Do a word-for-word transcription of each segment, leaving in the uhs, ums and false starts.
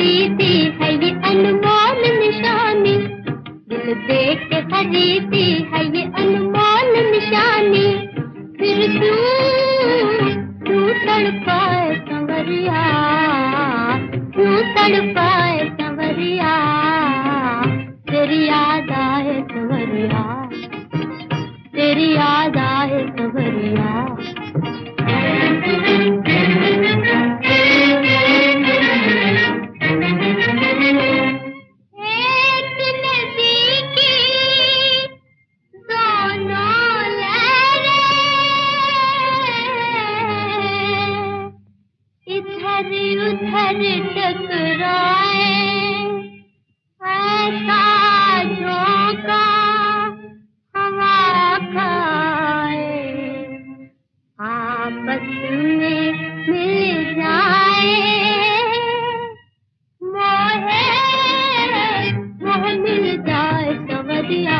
खरीदी है ये अनमोल निशानी, दिल देख के खरीदी है ये अनमोल निशानी। फिर क्यों क्यों तड़पाए संवरिया, क्यों तड़पाए संवरिया, तेरी याद आए संवरिया, तेरी याद आए संवरिया। उधर टकराए ऐसा झोंका हवा खाए, आपस में मिल जाए, मोहे मोह मिल जाए संवरिया,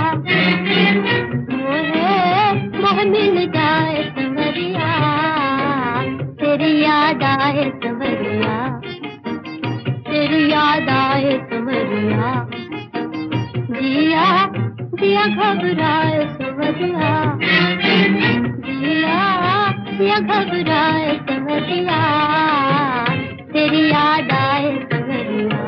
मोहे मोह मिल जाए संवरिया, तेरी याद आए संवरिया, तेरी याद आए संवरिया। जिया जिया घबराए संवरिया, जिया जिया घबराए संवरिया, तेरी याद आए संवरिया।